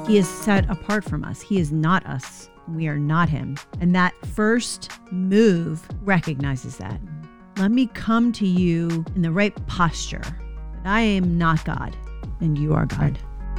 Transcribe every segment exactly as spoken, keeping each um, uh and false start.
He is set apart from us. He is not us. We are not him. And that first move recognizes that. Let me come to you in the right posture. That I am not God and you are God.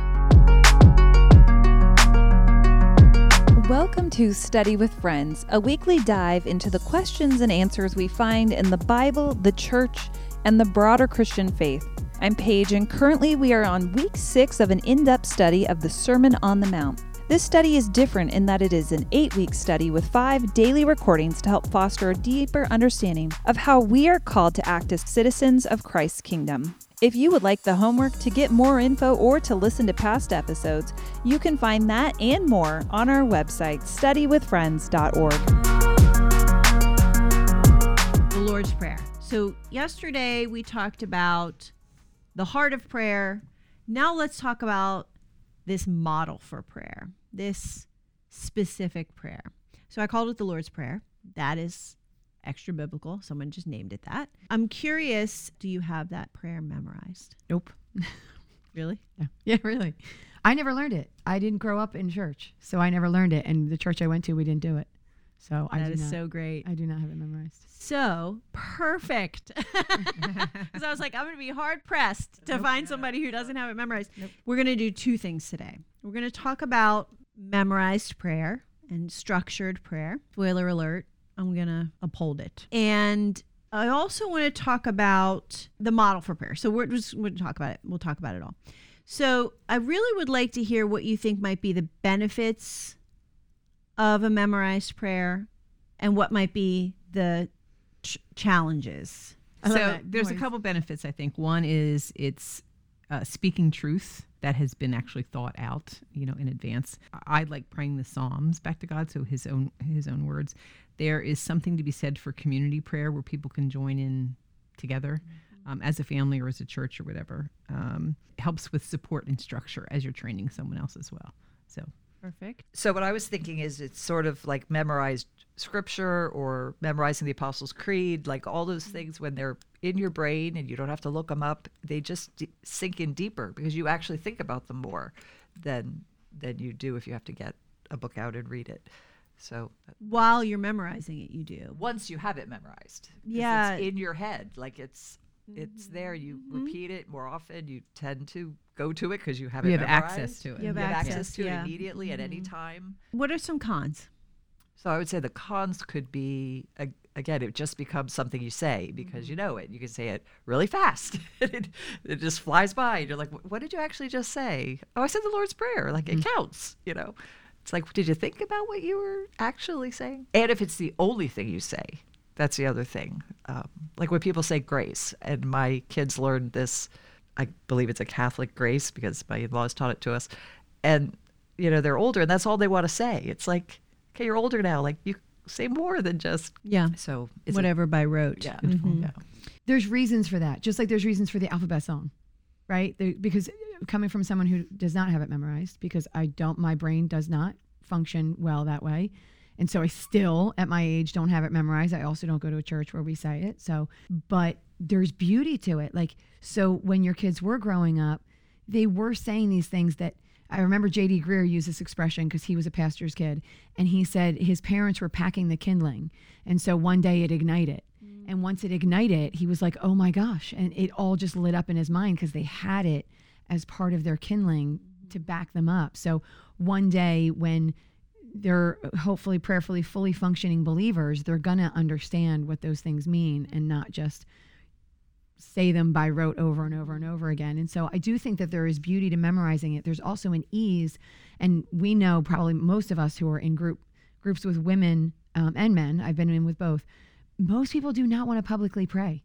Welcome to Study with Friends, a weekly dive into the questions and answers we find in the Bible, the church, and the broader Christian faith. I'm Paige, and currently we are on week six of an in-depth study of the Sermon on the Mount. This study is different in that it is an eight-week study with five daily recordings to help foster a deeper understanding of how we are called to act as citizens of Christ's kingdom. If you would like the homework to get more info or to listen to past episodes, you can find that and more on our website, study with friends dot org. The Lord's Prayer. So yesterday we talked about the heart of prayer. Now let's talk about this model for prayer, this specific prayer. So I called it the Lord's Prayer. That is extra biblical. Someone just named it that. I'm curious, do you have that prayer memorized? Nope. Really? Yeah. Yeah, really. I never learned it. I didn't grow up in church, so I never learned it. And the church I went to, we didn't do it. So I That do is not, so great. I do not have it memorized. So perfect. Because I was like, I'm going to be hard pressed to Nope. find somebody who doesn't have it memorized. Nope. We're going to do two things today. We're going to talk about memorized prayer and structured prayer. Spoiler alert, I'm going to uphold it. And I also want to talk about the model for prayer. So we're just going to talk about it. We'll talk about it all. So I really would like to hear what you think might be the benefits of a memorized prayer and what might be the ch- challenges. So there's a couple benefits, I think. One is it's uh, speaking truth that has been actually thought out, you know, in advance. I like praying the Psalms back to God, so his own his own words. There is something to be said for community prayer where people can join in together um, as a family or as a church or whatever. Um, it helps with support and structure as you're training someone else as well. So Perfect. So what I was thinking is it's sort of like memorized scripture or memorizing the Apostles' Creed, like all those things when they're in your brain and you don't have to look them up, they just d- sink in deeper because you actually think about them more than than you do if you have to get a book out and read it. So While you're memorizing it, you do. once you have it memorized, 'cause Yeah. it's in your head, like it's it's there. You Mm-hmm. repeat it more often. You tend to go to it because you have we it have memorized. access to it. You have You have access, access to yeah. it immediately at any time. What are some cons? So I would say the cons could be, ag- again, it just becomes something you say because you know it. You can say it really fast. it, it just flies by. And you're like, what did you actually just say? Oh, I said the Lord's Prayer. Like, it counts, you know. It's like, did you think about what you were actually saying? And if it's the only thing you say, that's the other thing. Um, like when people say grace, and my kids learned this, I believe it's a Catholic grace because my in-laws taught it to us. And, you know, they're older and that's all they want to say. It's like, okay, you're older now. Like you say more than just, Yeah. so it's Whatever by rote. yeah. Mhm. yeah. There's reasons for that, just like there's reasons for the alphabet song, right? There, because coming from someone who does not have it memorized, because I don't, my brain does not function well that way. And so I still, at my age, don't have it memorized. I also don't go to a church where we say it. So, but there's beauty to it. Like, so when your kids were growing up, they were saying these things that I remember J D Greer used this expression because he was a pastor's kid. And he said his parents were packing the kindling. And so one day it ignited. And once it ignited, he was like, oh my gosh. And it all just lit up in his mind because they had it as part of their kindling to back them up. So one day when they're hopefully prayerfully fully functioning believers, they're going to understand what those things mean and not just say them by rote over and over and over again. And so I do think that there is beauty to memorizing it. There's also an ease, and we know probably most of us who are in group groups with women um, and men, I've been in with both, most people do not want to publicly pray.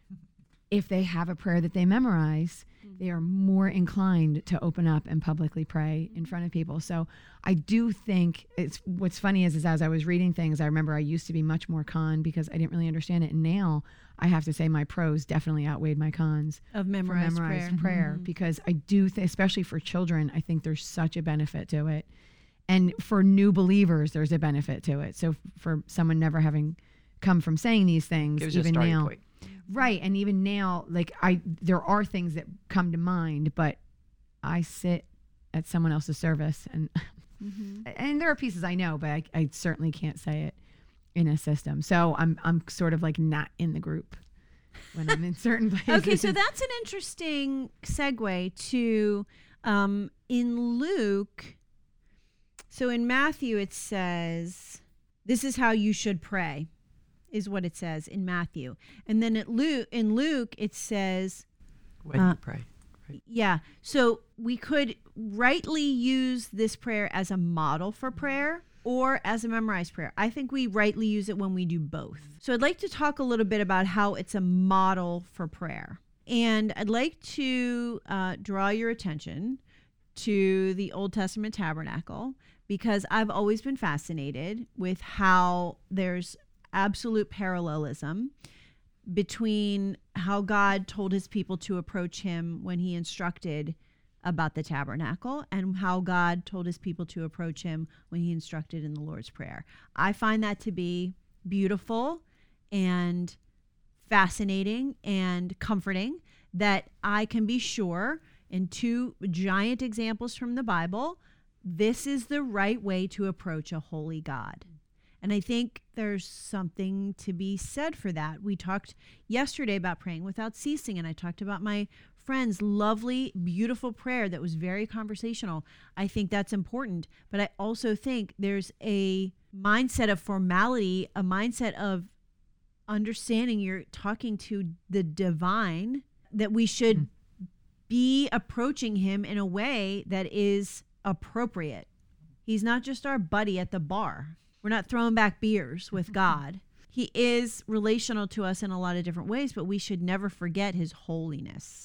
If they have a prayer that they memorize, they are more inclined to open up and publicly pray in front of people. So I do think it's, what's funny is, is as I was reading things, I remember I used to be much more con because I didn't really understand it. And now I have to say my pros definitely outweighed my cons Of for memorized, memorized prayer. prayer, because I do, th- especially for children, I think there's such a benefit to it. And for new believers, there's a benefit to it. So f- for someone never having come from saying these things, Gives you a even starting now, point. right? And even now, like I, there are things that come to mind, but I sit at someone else's service. And Mm-hmm. and there are pieces I know, but I, I certainly can't say it in a system. So I'm I'm sort of like not in the group when I'm in certain places. Okay, so that's an interesting segue to um, in Luke. So in Matthew, it says, this is how you should pray, is what it says in Matthew. And then at Luke, in Luke, it says, When Uh, you pray. yeah. So we could rightly use this prayer as a model for prayer or as a memorized prayer. I think we rightly use it when we do both. So I'd like to talk a little bit about how it's a model for prayer. And I'd like to uh, draw your attention to the Old Testament tabernacle, because I've always been fascinated with how there's absolute parallelism between how God told his people to approach him when he instructed about the tabernacle and how God told his people to approach him when he instructed in the Lord's Prayer. I find that to be beautiful and fascinating and comforting, that I can be sure in two giant examples from the Bible, this is the right way to approach a holy God. And I think there's something to be said for that. We talked yesterday about praying without ceasing, and I talked about my friend's lovely, beautiful prayer that was very conversational. I think that's important, but I also think there's a mindset of formality, a mindset of understanding you're talking to the divine, that we should mm. be approaching him in a way that is appropriate. He's not just our buddy at the bar. We're not throwing back beers with God. He is relational to us in a lot of different ways, but we should never forget his holiness.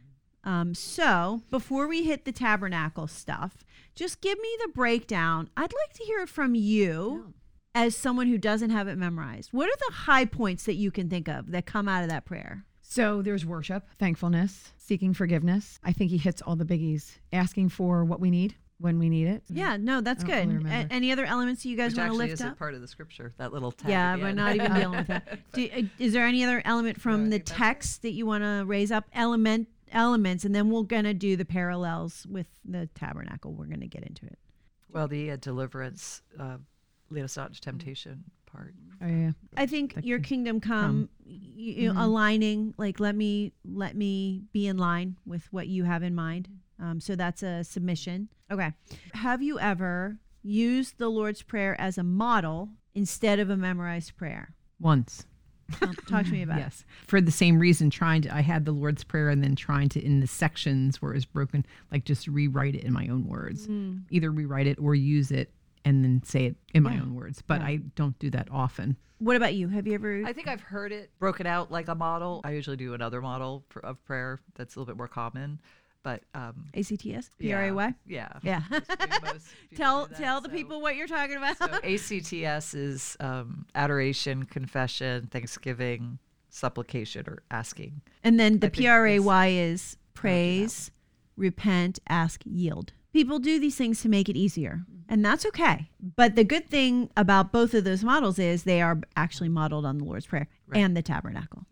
Um, so before we hit the tabernacle stuff, just give me the breakdown. I'd like to hear it from you yeah. as someone who doesn't have it memorized. What are the high points that you can think of that come out of that prayer? So there's worship, thankfulness, seeking forgiveness. I think he hits all the biggies. Asking for what we need when we need it. Yeah, no, that's I don't good. really A- any other elements you guys Which want to actually lift isn't up? part of the scripture, that little tag. Yeah, at the we're end. not even dealing with that. Do, uh, is there any other element from No, I the think that's it. text that you want to raise up? Element elements, and then we're gonna do the parallels with the tabernacle. We're gonna get into it. Well, the uh, deliverance, uh, lead us not into temptation part. Oh, yeah. I think That your can kingdom come, y you know, Mhm. aligning, like let me let me be in line with what you have in mind. Um, so that's a submission. Okay. Have you ever used the Lord's Prayer as a model instead of a memorized prayer? Once. Well, talk to me about it. Yes. For the same reason, trying to, I had the Lord's Prayer and then trying to, in the sections where it was broken, like just rewrite it in my own words. Mm. Either rewrite it or use it and then say it in my Yeah. own words. But Yeah. I don't do that often. What about you? Have you ever? I think I've heard it broken out like a model. I usually do another model for, of prayer that's a little bit more common. But um, A C T S? P R A Y? Yeah. Yeah. Most people tell do that, tell the so- people what you're talking about. So A C T S is um, adoration, confession, thanksgiving, supplication, or asking. And then the I think P R A Y is praise, one. repent, ask, yield. People do these things to make it easier, and that's okay. But the good thing about both of those models is they are actually modeled on the Lord's Prayer Right. and the tabernacle.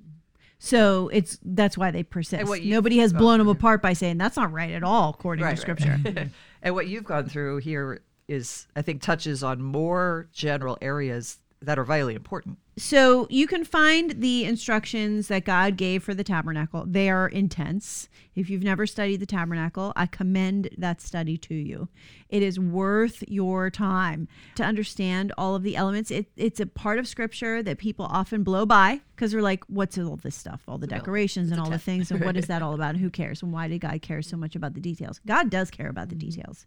So it's that's why they persist. what you've Nobody has gone blown them through. apart by saying that's not right at all according Right, to right. Scripture. And what you've gone through here is, I think, touches on more general areas that are vitally important. So you can find the instructions that God gave for the tabernacle. They are intense. If you've never studied the tabernacle, I commend that study to you. It is worth your time to understand all of the elements. It, it's a part of Scripture that people often blow by because they're like, what's all this stuff? All the decorations and all the things, and what is that all about? And who cares? And why did God care so much about the details? God does care about the details.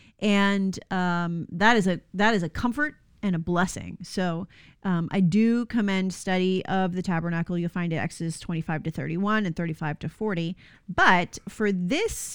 And um, that is a that is a comfort and a blessing. So um, I do commend study of the tabernacle. You'll find it Exodus twenty-five to thirty-one and thirty-five to forty. But for this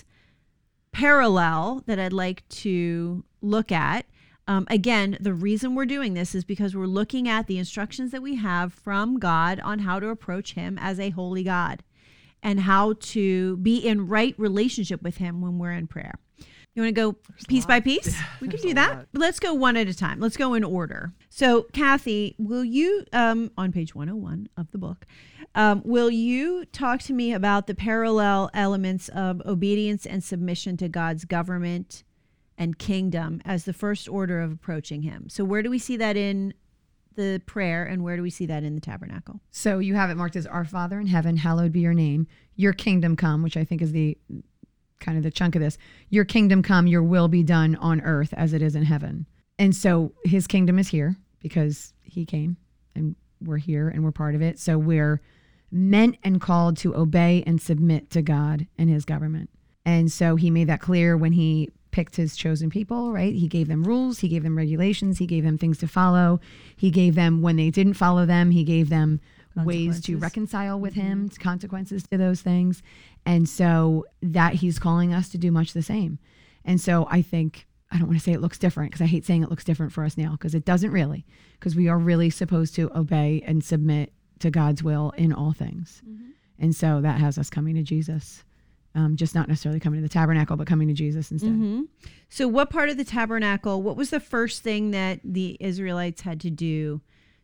parallel that I'd like to look at, um, again, the reason we're doing this is because we're looking at the instructions that we have from God on how to approach him as a holy God and how to be in right relationship with him when we're in prayer. You want to go There's a piece by lot. piece? Yeah, We can there's do a that. lot. But let's go one at a time. Let's go in order. So, Kathy, will you, um, on page one oh one of the book, um, will you talk to me about the parallel elements of obedience and submission to God's government and kingdom as the first order of approaching Him? So, where do we see that in the prayer, and where do we see that in the tabernacle? So you have it marked as Our Father in heaven, hallowed be your name. Your kingdom come, which I think is the kind of the chunk of this. Your kingdom come, your will be done on earth as it is in heaven. And so his kingdom is here because he came and we're here and we're part of it. So we're meant and called to obey and submit to God and his government. And so he made that clear when he picked his chosen people, right? He gave them rules, he gave them regulations, he gave them things to follow. He gave them, when they didn't follow them, he gave them ways to Consequences. reconcile with him, consequences to those things. And so that he's calling us to do much the same. And so I think, I don't want to say it looks different because I hate saying it looks different for us now because it doesn't really, because we are really supposed to obey and submit to God's will in all things. Mm-hmm. And so that has us coming to Jesus. Um, just not necessarily coming to the tabernacle, but coming to Jesus instead. Mm-hmm. So what part of the tabernacle, what was the first thing that the Israelites had to do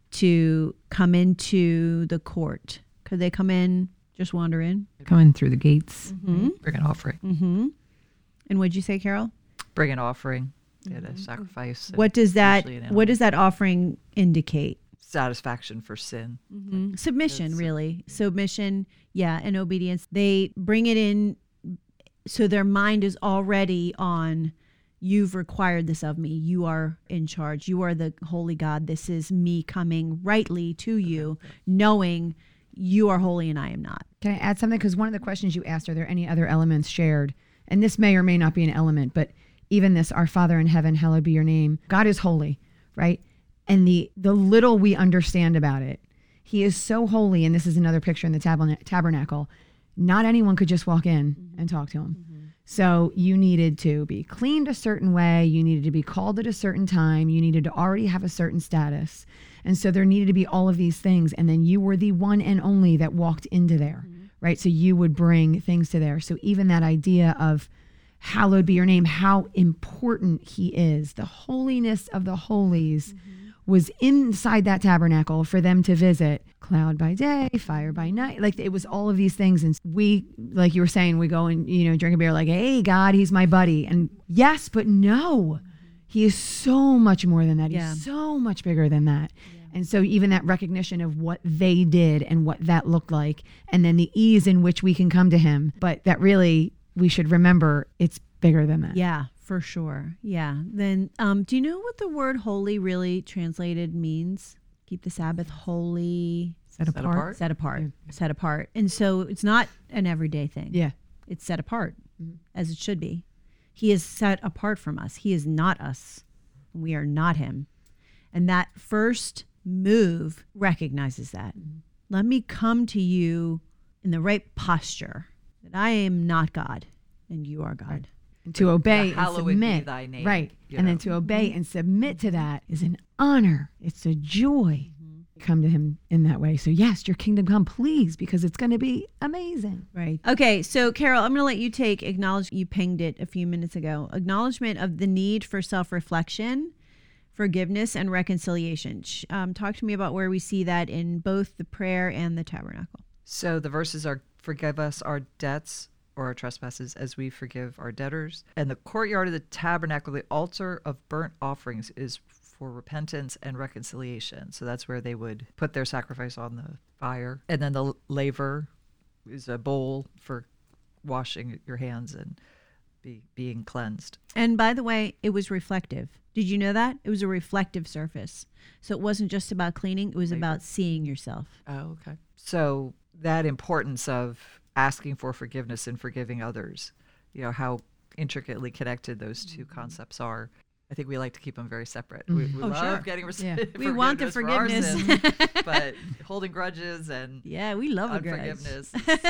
to come into the court? Could they come in, just wander in? Coming through the gates. Mm-hmm. Bring an offering. Mm-hmm. And what'd you say, Carol? Bring an offering. They had a sacrifice. and What does that, usually an what animal. does that offering indicate? Satisfaction for sin. Mm-hmm. Submission, That's- really. Submission, yeah, and obedience. They bring it in so their mind is already on, you've required this of me. You are in charge. You are the holy God. This is me coming rightly to you, knowing you are holy and I am not. Can I add something? Because one of the questions you asked, are there any other elements shared? And this may or may not be an element, but even this, Our Father in heaven, hallowed be your name. God is holy, right? And the the little we understand about it, he is so holy. And this is another picture in the taberna- tabernacle. Not anyone could just walk in mm-hmm. and talk to him. Mm-hmm. So you needed to be cleaned a certain way. You needed to be called at a certain time. You needed to already have a certain status. And so there needed to be all of these things. And then you were the one and only that walked into there, mm-hmm. right? So you would bring things to there. So even that idea of hallowed be your name, how important he is, the holiness of the holies mm-hmm. was inside that tabernacle for them to visit. Cloud by day, fire by night. Like it was all of these things. And we, like you were saying, we go and, you know, drink a beer like, hey, God, he's my buddy. And yes, but no, he is so much more than that. He's Yeah. so much bigger than that. Yeah. And so even that recognition of what they did and what that looked like, and then the ease in which we can come to him. But that really, we should remember it's bigger than that. Yeah, for sure. Yeah. Then um, do you know what the word holy really translated means? Keep the Sabbath holy, Set Set apart. apart. set apart, Yeah. set apart. And so it's not an everyday thing. Yeah. It's set apart Mhm. as it should be. He is set apart from us. He is not us. We are not him. And that first move recognizes that. Mm-hmm. Let me come to you in the right posture that I am not God and you are God. And to obey and hallowed be submit. thy name, Right. you And know. then to obey and submit to that is an honor. It's a joy. Come to him in that way. So yes, your kingdom come, please, because it's going to be amazing. Right. Okay. So, Carol, I'm going to let you take acknowledge. You pinged it a few minutes ago. Acknowledgement of the need for self-reflection, forgiveness, and reconciliation. Sh- Um, talk to me about where we see that in both the prayer and the tabernacle. So the verses are, forgive us our debts or our trespasses as we forgive our debtors. And the courtyard of the tabernacle, the altar of burnt offerings, is for repentance and reconciliation. So that's where they would put their sacrifice on the fire. And then the laver is a bowl for washing your hands and be, being cleansed. And by the way, it was reflective. Did you know that? It was a reflective surface. So it wasn't just about cleaning, it was Labor. about seeing yourself. Oh, okay. So that importance of asking for forgiveness and forgiving others, you know, how intricately connected those two concepts are. I think we like to keep them very separate. We, we Oh, love sure. getting res- Yeah. We want the for our forgiveness. sins, but holding grudges and Yeah, we love a grudge. unforgiveness.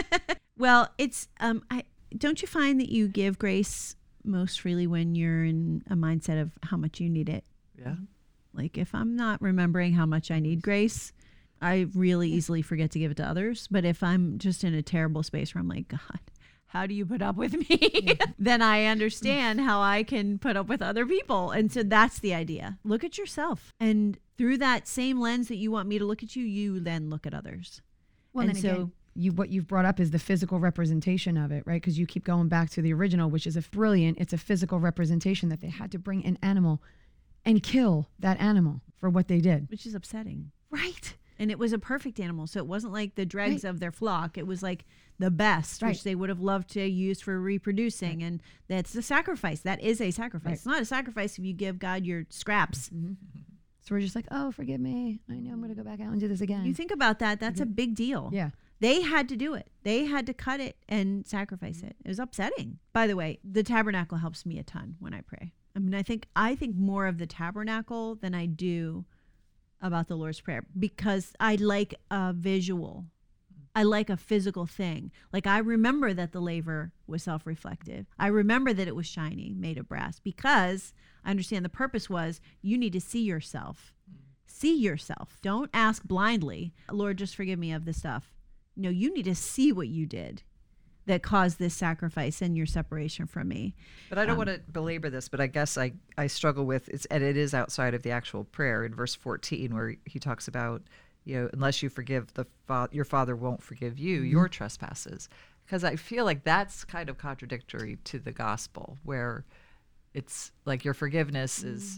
Well, it's um I don't you find that you give grace most freely when you're in a mindset of how much you need it? Yeah. Like if I'm not remembering how much I need grace, I really easily forget to give it to others. But if I'm just in a terrible space where I'm like, God, how do you put up with me? Then I understand how I can put up with other people. And so that's the idea. Look at yourself. And through that same lens that you want me to look at you, you then look at others. Well, and then so again, you what you've brought up is the physical representation of it, right? Because you keep going back to the original, which is a brilliant. It's a physical representation that they had to bring an animal and kill that animal for what they did. which is upsetting. Right. And it was a perfect animal. So it wasn't like the dregs Right. of their flock. It was like the best, Right. which they would have loved to use for reproducing. Right. And that's the sacrifice. That is a sacrifice. Right. It's not a sacrifice if you give God your scraps. Mm-hmm. So we're just like, oh, forgive me. I know I'm going to go back out and do this again. You think about that, that's a big deal. yeah. They had to do it. They had to cut it and sacrifice it. It was upsetting. By the way, the tabernacle helps me a ton when I pray. I mean, I think I think more of the tabernacle than I do about the Lord's Prayer because I like a visual. I like a physical thing. Like I remember that the laver was self-reflective. I remember that it was shiny, made of brass, because I understand the purpose was you need to see yourself. See yourself. Don't ask blindly, Lord, just forgive me of this stuff. No, you need to see what you did that caused this sacrifice and your separation from me. But I don't Um, want to belabor this, but I guess I, I struggle with it's and it is outside of the actual prayer in verse fourteen where he talks about, you know, unless you forgive the fa- your father won't forgive you Mm-hmm. your trespasses. Because I feel like that's kind of contradictory to the gospel where it's like your forgiveness Mm. is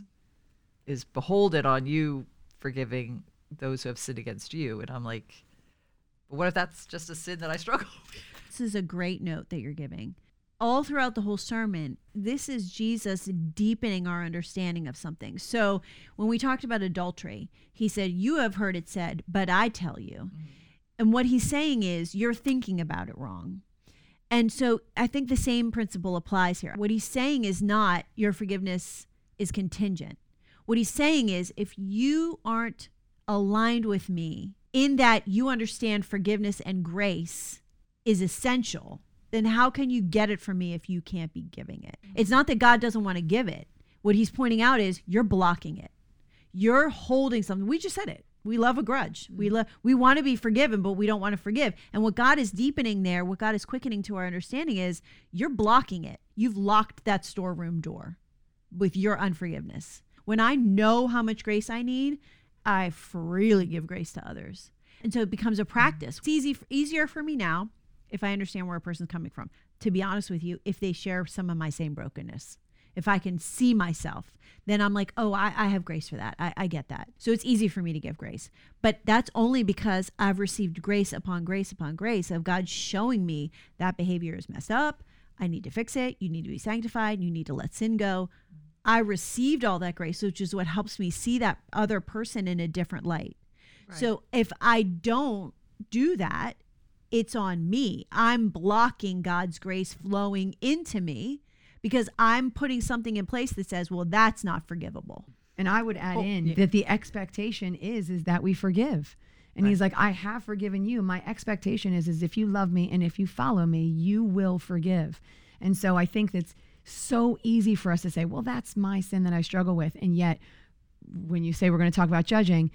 is beholden on you forgiving those who have sinned against you. And I'm like, but what if that's just a sin that I struggle with? This is a great note that you're giving. All throughout the whole sermon, this is Jesus deepening our understanding of something. So when we talked about adultery, he said, you have heard it said, but I tell you. Mm-hmm. And what he's saying is you're thinking about it wrong. And so I think the same principle applies here. What he's saying is not your forgiveness is contingent. What he's saying is if you aren't aligned with me in that you understand forgiveness and grace is essential, then how can you get it from me if you can't be giving it? It's not that God doesn't want to give it. What he's pointing out is you're blocking it. You're holding something. We just said it. We love a grudge. We love, we want to be forgiven, but we don't want to forgive. And what God is deepening there, what God is quickening to our understanding is you're blocking it. You've locked that storeroom door with your unforgiveness. When I know how much grace I need, I freely give grace to others. And so it becomes a practice. It's easy, easier for me now if I understand where a person's coming from. To be honest with you, if they share some of my same brokenness, if I can see myself, then I'm like, oh, I, I have grace for that. I, I get that. So it's easy for me to give grace. But that's only because I've received grace upon grace upon grace of God showing me that behavior is messed up. I need to fix it. You need to be sanctified. You need to let sin go. I received all that grace, which is what helps me see that other person in a different light. Right. So if I don't do that, it's on me. I'm blocking God's grace flowing into me because I'm putting something in place that says, well, that's not forgivable. And I would add Oh, in yeah. that the expectation is is that we forgive. And Right. he's like, I have forgiven you. My expectation is is if you love me and if you follow me, you will forgive. And so I think that's so easy for us to say, well, that's my sin that I struggle with. And yet when you say we're going to talk about judging,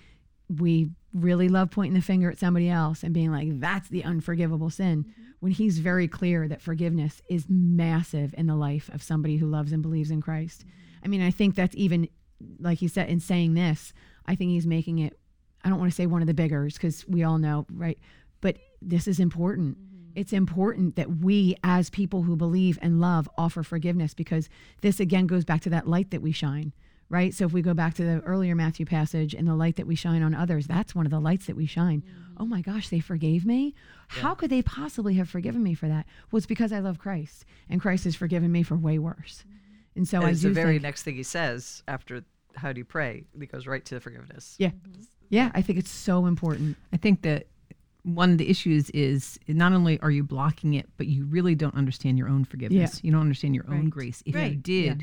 we really love pointing the finger at somebody else and being like, that's the unforgivable sin. Mm-hmm. When he's very clear that forgiveness is massive in the life of somebody who loves and believes in Christ. Mm-hmm. I mean, I think that's even, like he said, in saying this, I think he's making it, I don't want to say one of the biggers because we all know, right? But this is important. Mm-hmm. It's important that we as people who believe and love offer forgiveness because this again goes back to that light that we shine. Right? So if we go back to the earlier Matthew passage and the light that we shine on others, that's one of the lights that we shine. Mm-hmm. Oh my gosh, they forgave me? Yeah. How could they possibly have forgiven me for that? Well, it's because I love Christ and Christ has forgiven me for way worse. Mm-hmm. And so and I it's do the very think, next thing he says after how do you pray? He goes right to forgiveness. Yeah. Yeah, I think it's so important. I think that one of the issues is not only are you blocking it, but you really don't understand your own forgiveness. Yeah. You don't understand your own Right. grace. If Right. you did, Yeah.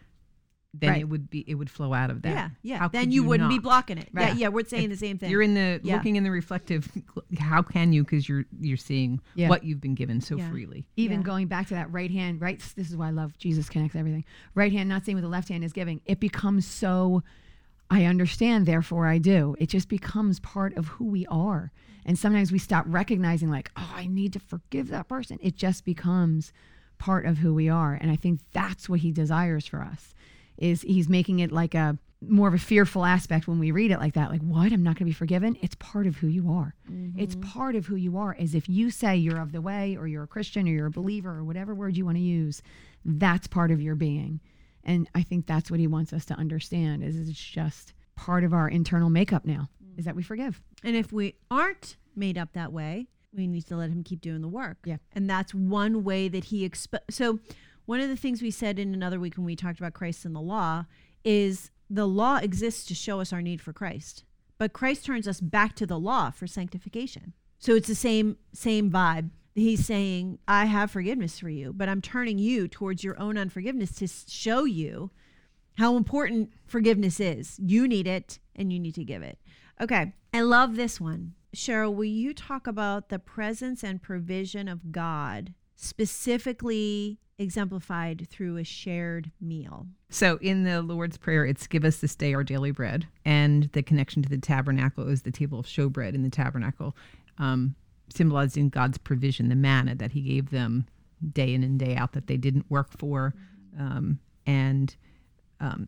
then Right. it would be it would flow out of that. Yeah, yeah. How then could you, wouldn't be not? blocking it. Right. Yeah, yeah, we're saying If the same thing. You're in the Yeah. looking in the reflective. How can you? Because you're you're seeing Yeah. what you've been given so Yeah. freely. Even Yeah. going back to that right hand, right? This is why I love Jesus connects everything. Right hand, not saying what the left hand is giving. It becomes so I understand, therefore I do. It just becomes part of who we are. And sometimes we stop recognizing like, oh, I need to forgive that person. It just becomes part of who we are. And I think that's what he desires for us, is he's making it like a more of a fearful aspect when we read it like that. Like, what? I'm not going to be forgiven? It's part of who you are. Mm-hmm. It's part of who you are. As if you say you're of the way, or you're a Christian, or you're a believer, or whatever word you want to use, that's part of your being. And I think that's what he wants us to understand, is it's just part of our internal makeup now, is that we forgive. And if we aren't made up that way, we need to let him keep doing the work. Yeah. And that's one way that he exp- so one of the things we said in another week when we talked about Christ and the law is the law exists to show us our need for Christ, but Christ turns us back to the law for sanctification. So it's the same same vibe. He's saying, I have forgiveness for you, but I'm turning you towards your own unforgiveness to show you how important forgiveness is. You need it, and you need to give it. Okay, I love this one. Cheryl, will you talk about the presence and provision of God, specifically exemplified through a shared meal? So in the Lord's Prayer, it's give us this day our daily bread. And the connection to the tabernacle is the table of showbread in the tabernacle, um, symbolizing God's provision, the manna that he gave them day in and day out that they didn't work for. Um, and um,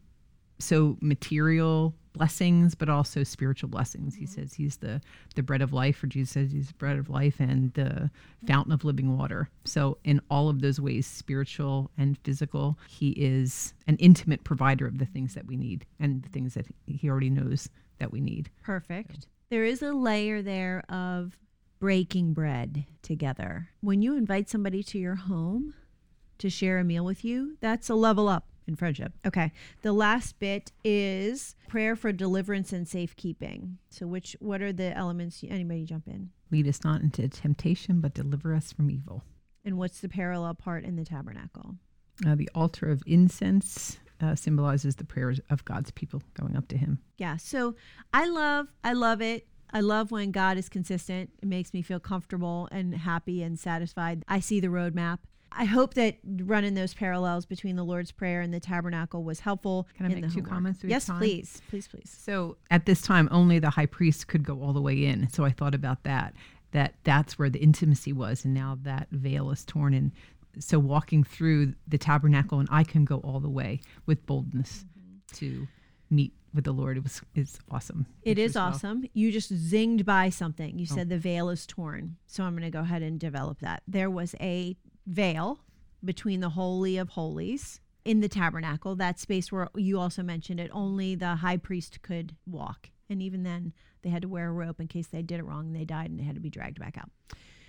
so material blessings, but also spiritual blessings. He says he's the, the bread of life, or Jesus says he's the bread of life and the fountain of living water. So in all of those ways, spiritual and physical, he is an intimate provider of the things that we need and the things that he already knows that we need. Perfect. There is a layer there of breaking bread together. When you invite somebody to your home to share a meal with you, that's a level up in friendship. Okay. The last bit is prayer for deliverance and safekeeping. So which, what are the elements? Anybody jump in? Lead us not into temptation, but deliver us from evil. And what's the parallel part in the tabernacle? Uh, the altar of incense uh, symbolizes the prayers of God's people going up to him. Yeah. So I love, I love it. I love when God is consistent. It makes me feel comfortable and happy and satisfied. I see the roadmap. I hope that running those parallels between the Lord's Prayer and the tabernacle was helpful. Can I make two homework. comments? Yes, time? please. Please, please. So at this time, only the high priest could go all the way in. So I thought about that, that that's where the intimacy was. And now that veil is torn. And so walking through the tabernacle, and I can go all the way with boldness mm-hmm. to meet with the Lord. It was it's awesome. It is well. awesome. You just zinged by something. You Oh. said the veil is torn. So I'm going to go ahead and develop that. There was a veil between the Holy of Holies in the tabernacle, that space where you also mentioned it, only the high priest could walk. And even then, they had to wear a rope in case they did it wrong and they died and they had to be dragged back out.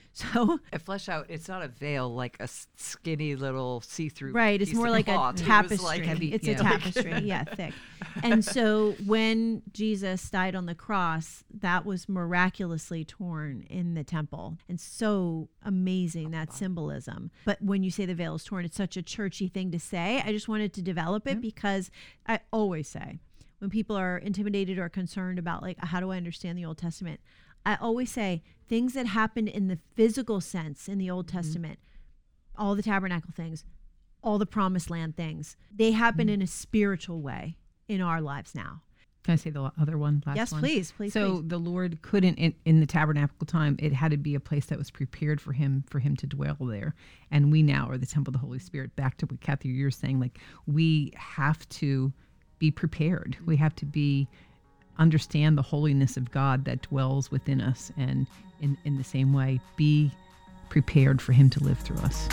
So, And flesh out, it's not a veil like a s- skinny little see-through right, it's piece more of like cloth. a It was tapestry. like heavy, it's yeah. a tapestry, yeah, thick. And so when Jesus died on the cross, that was miraculously torn in the temple. And so amazing, that symbolism. But when you say the veil is torn, it's such a churchy thing to say. I just wanted to develop it Yeah. because I always say, when people are intimidated or concerned about, like, how do I understand the Old Testament? I always say things that happened in the physical sense in the Old Mm-hmm. Testament, all the tabernacle things, all the promised land things, they happen Mm-hmm. in a spiritual way in our lives now. Can I say the other one? Last Yes, one? please, please, So please. the Lord couldn't, in, in the tabernacle time, it had to be a place that was prepared for him, for him to dwell there. And we now are the temple of the Holy Spirit. Back to what Kathy, you're saying, like, we have to be prepared. We have to be, understand the holiness of God that dwells within us. And in, in the same way, be prepared for him to live through us.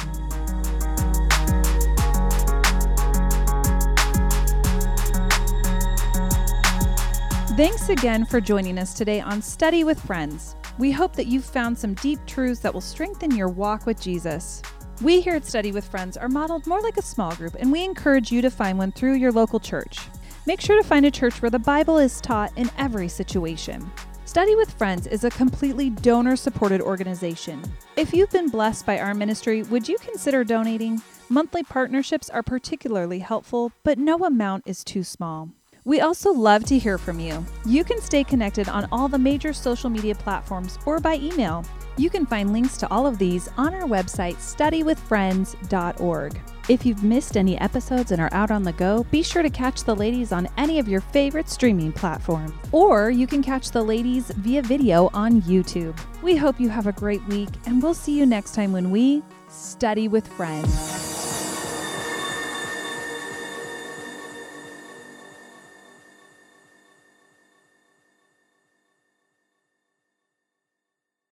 Thanks again for joining us today on Study with Friends. We hope that you've found some deep truths that will strengthen your walk with Jesus. We here at Study with Friends are modeled more like a small group, and we encourage you to find one through your local church. Make sure to find a church where the Bible is taught in every situation. Study with Friends is a completely donor-supported organization. If you've been blessed by our ministry, would you consider donating? Monthly partnerships are particularly helpful, but no amount is too small. We also love to hear from you. You can stay connected on all the major social media platforms or by email. You can find links to all of these on our website, study with friends dot org. If you've missed any episodes and are out on the go, be sure to catch the ladies on any of your favorite streaming platforms. Or you can catch the ladies via video on YouTube. We hope you have a great week, and we'll see you next time when we study with friends.